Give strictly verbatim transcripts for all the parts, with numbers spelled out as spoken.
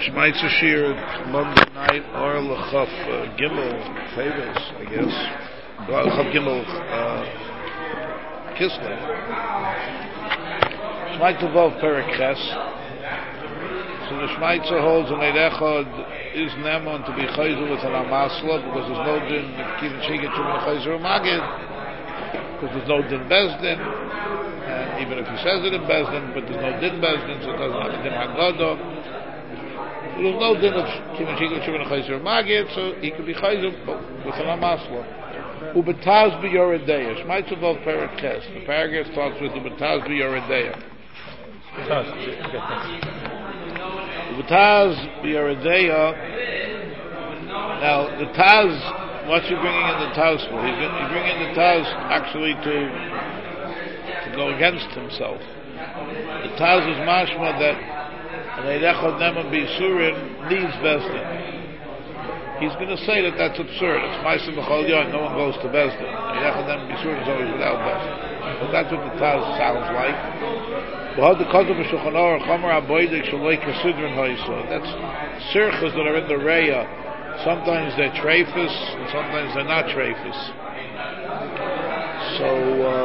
Shmaitzer Shir, Monday night, or L'chaf uh, Gimel, Favors, I guess. Well, L'chaf Gimel, uh, Kislev. Shmaitzer Vov Perek Ches. So the Shmaitzer holds an Eidechad is Nemon to be Chayzer with an Amasla, because there's no din, Kivin Shigit Shuman Chayzer Magid, because there's no din Bezdin, and even if he says it in Bezdin, but there's no din Bezdin, so it doesn't have a din Haggadah. There's no din of Kivin Shigit Shuman Chayzer Magid, so he could be Chayzer with an Amasla. Ubetaz be Yoredeya. Shmaitzer Vov Perek Ches. The paragraph starts with Ubetaz be Yoredeya. Ubetaz b'Yeredeya. Now the Taz, what's he bringing in the Taz for? He's, he's bringing the Taz actually to to go against himself. The Taz is mashma that an Eidechad Neman B'Yisurin needs Bezdin. He's going to say that that's absurd. It's Ma'asim B'Chol Yom. No one goes to Bezdin. Eidechad Neman B'Yisurin is always without Bezdin. But that's what the Taz sounds like. That's sirchas that are in the reya. Sometimes they're treifus, and sometimes they're not treifus. So,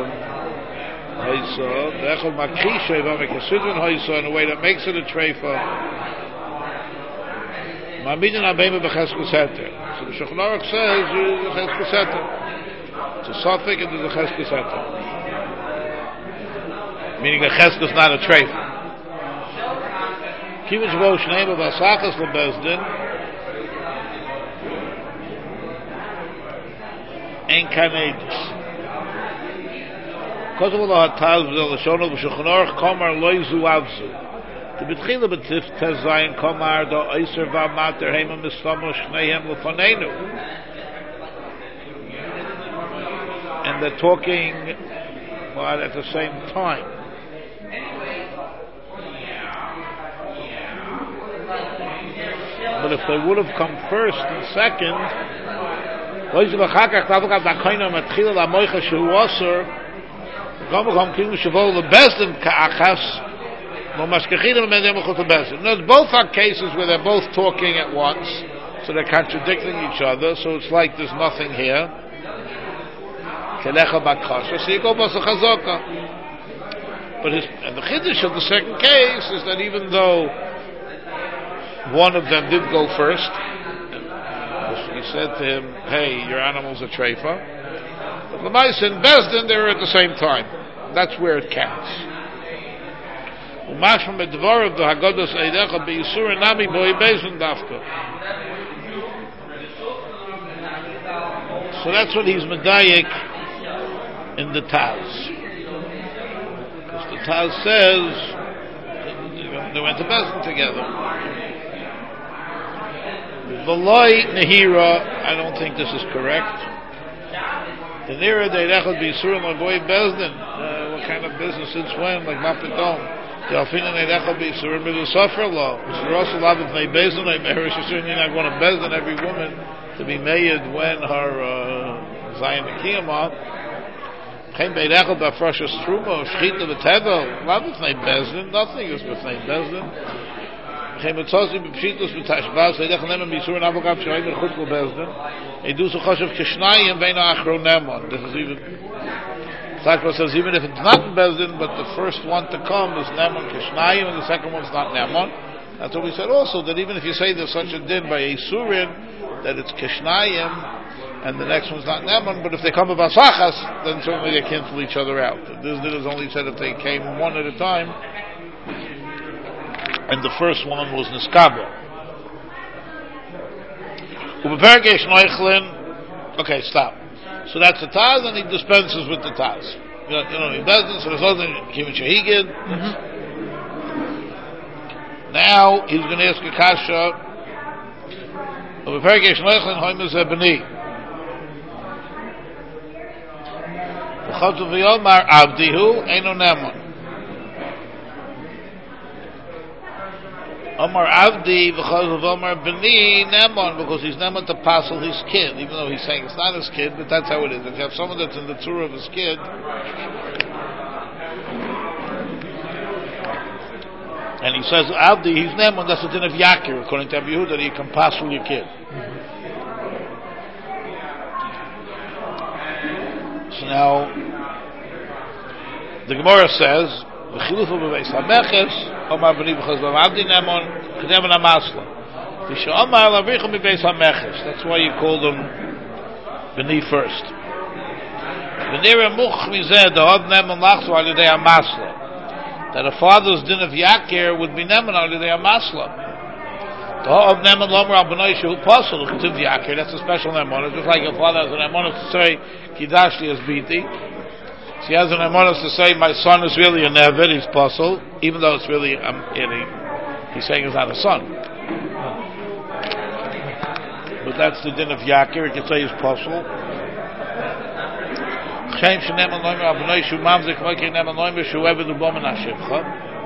in a way that makes it a treifa. So the Shulchan Aruch says, it's a suffix and there's a cheskes heter. Meaning the cheskes is not a treifa. Kivin shvo shneim of asachas lebezdin ein kanedus. Because of the hataz v'zel l'shon of Shulchan Aruch komar loizu avzu. The betchila betif tezayin komar do oiser v'amater heima mislamo shneim l'fanenu. And they're talking well, at the same time. But if they would have come first and second, no, both are cases where they're both talking at once, so they're contradicting each other, so it's like there's nothing here. So you go basa chazaka. But his, and the chiddush of the second case is that even though one of them did go first, he said to him, hey, your animal's a treifa. But Lamais and Bezdin, they were at the same time. That's where it counts. So that's what he's medayik in the Taz. Because the Taz says they went to Bezdin together. V'loi nehira, I don't think this is correct. The nehira they rechad b'yisurim l'goy Bezdin. What kind of business since when? Like Mapidom. The alfina they rechad b'yisurim is a suffer law. Which is also lav of nei Bezdin. Like Meherish is certainly not going to Bezdin every woman to be made when her zayin nekiyama. Chen they rechad b'afrashas truma shchita v'tevel. Lav of nei Bezdin. Nothing is with nei Bezdin. He does so choshev kishnayim bein ha'achron nemon. This is even Tzadkos says even if it's not in Bezdin, but the first one to come is nemon kishnayim, and the second one's not nemon. That's what we said also, that even if you say there's such a din by Yisurin that it's kishnayim and the next one's not nemon, but if they come with asachas, then certainly they cancel each other out. This din is only said if they came one at a time. And the first one was Niskabra. Okay, stop. So that's the Taz, and he dispenses with the Taz. You know, you know he doesn't, so there's nothing Kivin Shehigid. Now he's going to ask a kasha. Ubepergesh Noichlin Hoymaz Ebeni. V'chotu v'yomar Avdihu Eino Nemon. Omar Avdi because of Omar Beni Nemon, because he's Nemon to passel his kid, even though he's saying it's not his kid, but that's how it is. If you have someone that's in the tour of his kid, and he says Abdi, he's Nemon. That's the din of Yakir, according to Rabbi Yehuda, that you can pass through your kid. So now the Gemara says, "V'chilufu b'beis hameches, Omar b'ni b'chaz b'Abdi Nemon, K'nemen hamasla." V'she'omar l'avrichum b'beis hameches. That's why you call them b'ni first. V'nira much mizeh da'od Nemon lachzu al yedei hamasla. That a father's din of Yakir would be Nemon al yedei hamasla. Da'od Nemon lomer al b'noi shehu posel l'ktiv Yakir. That's a special Nemon. It's just like a father has an Nemon to say Kidashli is biti. So he has an Nemon to say my son is really a Nevid, he's posel, even though it's really um, he's saying he's not a son. But that's the din of Yakir. He can say he's posel. Chaim sheneman loimer abnoi shu mamzik moikir neman loimer shu eved ubomen hashivcha.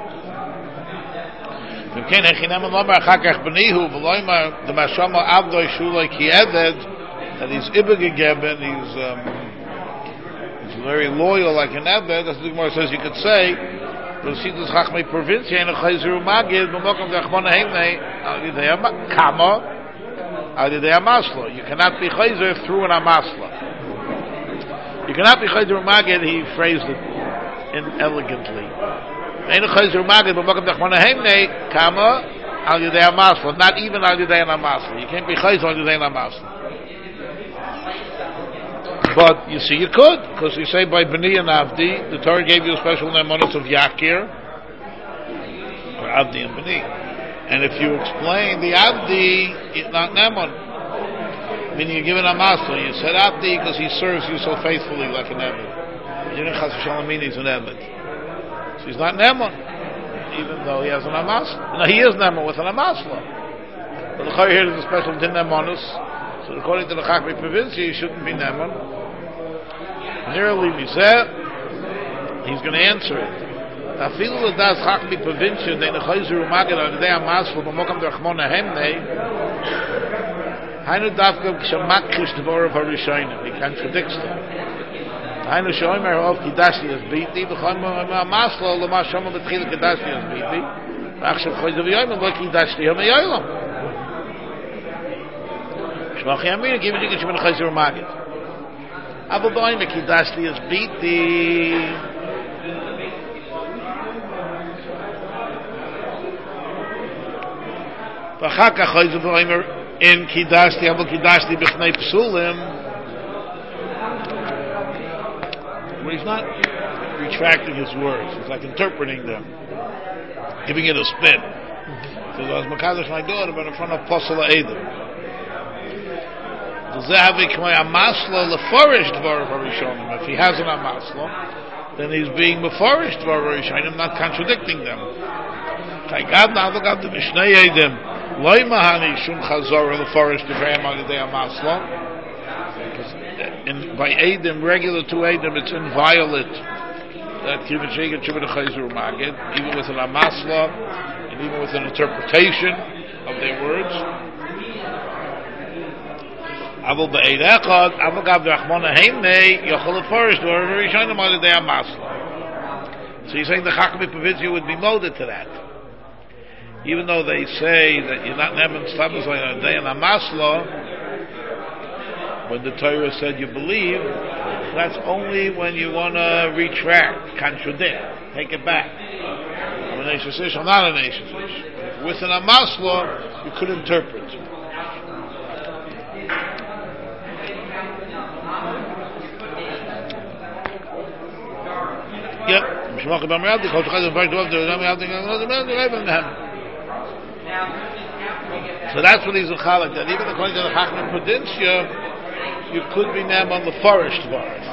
V'mkein hechi neman loimer achakach b'nihu v'loimer the mashama avdoi shu loy ki eved, that he's ibegegeben, he's um, he's very loyal like an eved. That's what the Gemara says you could say. But see this chachmei provincia and a chayzeru magid b'mokom d'achmona heimnei al yidei kama al yidei amaslo. You cannot be chayzer through an amasla. You cannot be chayzer magid. He phrased it inelegantly. Ein chayzer magid b'mokom d'achmona heimnei kama al yidei amaslo. Not even al yidei amaslo. You can't be chayzer al yidei amaslo. But you see, you could, because you say by B'ni and Avdi, the Torah gave you a special nemonos of Yakir, or Avdi and B'ni. And if you explain the Avdi, it's not Nemon. Meaning you give it a master. You said Avdi because he serves you so faithfully like an Eved. You didn't chas v'shalom mean he's an Eved. So he's not Nemon, even though he has an Amasla. No, he is Nemon with an Amasla. But the Chayr here is a special din nemonos. So according to the Chachmei Provincia, he shouldn't be Nemon. Nearly Mizeh, he's going to answer it. Afilu das Chachmei Provincia, they nechayzeru magid al yedei hamasla b'mokam d'rachmona hemnei. Hainu davka k'shamakrish dvorav harishonim. He contradicts them. Hainu shomer of kidashli as biti b'chol hamasla l'ma shoma b'tchila kidashli as biti. V'achshav chayzeru yoyim lo kidashli yom yoyim. Shmach Yamir, give it to you, Chayzer Magid. Abu Boy, Mekidashli is biti. V'chaka Chayzer Boimer in Kidashli, Abu Kidashli b'chnei psulim. Where he's not retracting his words, he's like interpreting them, giving it a spin. He says, I was Makadosh my daughter, but in front of Posel Eidim. If he has an amasla, then he's being meforish dvar rishonim, not contradicting them. And by edim, regular to edim, it's inviolate that even with an amasla and even with an interpretation of their words. Avol be'ed echad, avol gav d'rachmona heimnei, yochol l'forish dvar rishonim al yedei hamasla. So he's saying the Chachmei Provincia would be molded to that. Even though they say that you're not never stabas al yedei hamasla, when the Torah said you believe, that's only when you want to retract, contradict, take it back. When a nation ish or not a nation ish. With an hamasla, you could interpret. Yep. So that's what he's a chalak, that even according to the Chachmei Provincia, you could be nam on the forest bars.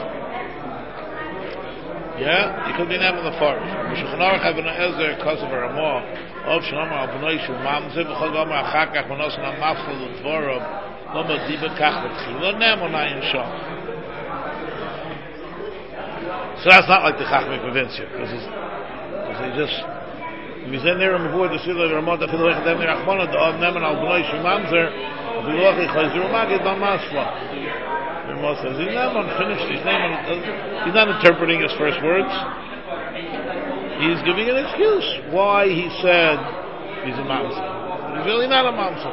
Yeah? You could be nam on the forest. Mishachanarach Ibn Ezer Kosover Amor, Ov Shalomar Al-Bnoi Shu Mamze, V'chol Gomer Achakach, V'nosan Al-Mafchol L'Dvorov, Loma Diba Kach L'Tchilo, Nam on Ayin Shach. So that's not like the Chachmei Provincia, because they just, if he's in there and before the Sila Ramot, if he's like them, they're Achmona, the Od Neman Al-Bnoi Shu Mamzer, if he's like Chayzer Magid B'Masla. The Ramot says, he's Neman, finished, he's Neman, he's not interpreting his first words. He's giving an excuse why he said he's a mamzer. He's really not a mamzer.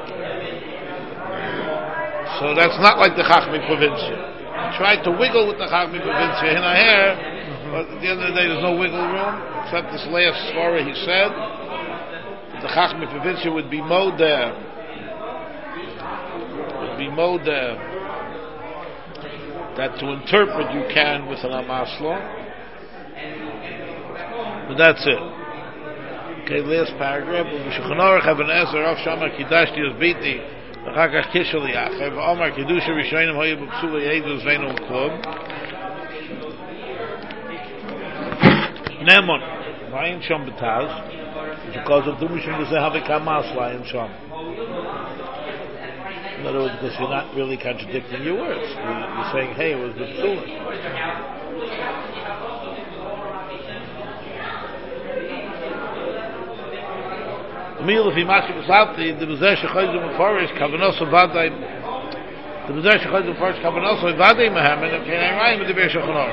So that's not like the Chachmei Provincia. He tried to wiggle with the Chachmei Provincia in a hair, but at the end of the day there's no wiggle room, except this last svara he said, that the Chachmei Provincia would be mowed there. Would be mowed there. That to interpret you can with an Amasla. But that's it. Okay, last paragraph. Shulchan Aruch Even Ezer Rav Shamar Kidashti Uzbiti Achar Kach Kishel Yachev Omar Kedusha Rishonim Hoyu B'Psula Yedu Zveinu Klub Nemon Vayin Shom B'Taz because of Dumishim V'Zeh Havik Hamas Vayin Shom. In other words, because you're not really contradicting your words. You're saying, hey, it was B'Psula. Mil if he must be salty, the Bezesh Chayzum Farish Kavanos Vaday, the Bezesh Chayzum Farish Kavanos Vaday Mohammed, and can I rhyme with the Bezesh Chonor?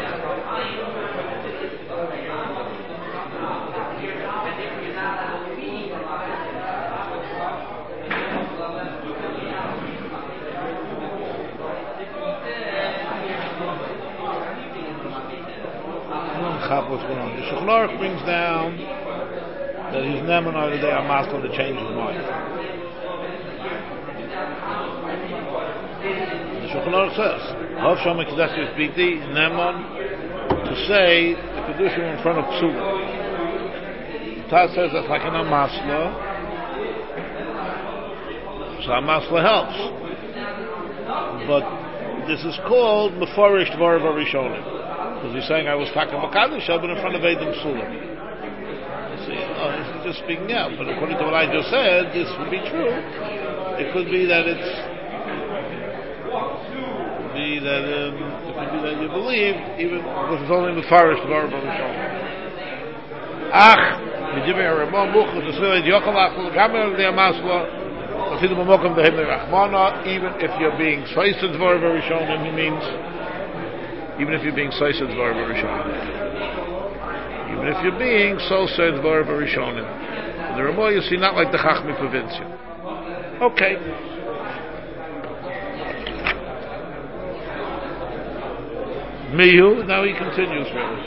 What's going on? The Shulchan Aruch brings down that he's never know that they are master to change his mind. The Shulchan Aruch says, Hav Shama Kedash Yisbiti, Nemon, to say the Kedusha in front of Psula. Taz says that's like an Amasla, so Amasla helps. But this is called Mefarish Dvar Varishonim. Because he's saying I was talking about Kaddish, but in front of Eidim Psula. See, oh, this is just speaking out. But according to what I just said, this would be true. It could be that it's, could be that um, it could be that you believe, even because it's only the Farish Dvar Barishon. Ach, Midibay Ramon Much the Svilay Yokalach Gamer the Amasla, Afidu Mamokam the Himne Rachmana. Even if you're being Saisad Dvar Barishon, he means, even if you're being Saisad Dvar Barishon. Even if you're being so said Dvar Barishonim. The Ramah you see not like the Chachmei Provincia. Okay. Mihu, now he continues really.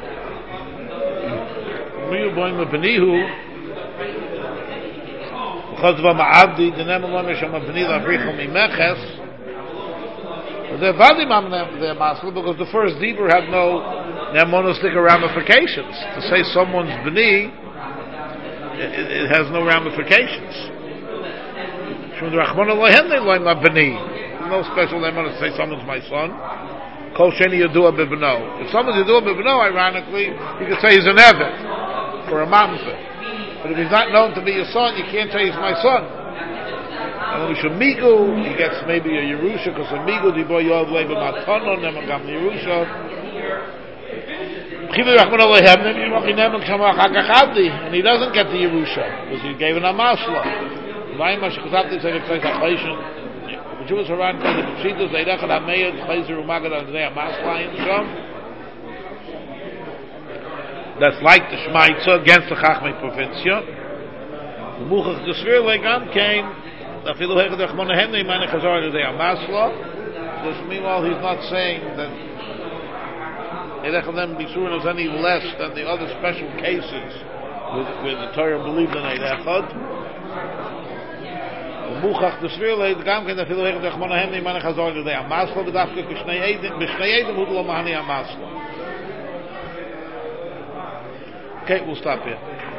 Mihu boim b'nihu because of Ma'abdi the name of Shama b'ni l'avrichel mimeches the vadim am the masl because the first deeper had no monistic ramifications. To say someone's b'ni, it, it has no ramifications. No special name to say someone's my son. Kol sheni yadua b'bno. If someone's yadua b'bno, ironically, you could say he's an evet for a mamzer. But if he's not known to be your son, you can't say he's my son. And when we should migu, he gets maybe a Yerusha, because a migu di boy yov lebe matono, neman gam Yerusha. And he doesn't get the Yerusha because he gave an Amasla. The Jews around called the Pshitas, they reckon Hameir, Chayzer, Umagad, and they Amasla in Shom. That's like the Shmaitza against the Chachmei Provincia. The Muchach Gesvir Legam came, the Filu Hechad Echmona Henry, Mane Chazar, they Amasla. Because meanwhile, he's not saying that Eidechel be sure there's any less than the other special cases where the Torah believed in Eidechel. Muchach the Svirle, the Gamken, the Filhech, the Chmonahem, the Manach Hazor, the Amasla, the Dafke, Bishnei Eidim, Bishnei Eidim, Hudlo Mahani Amasla. Okay, we'll stop here.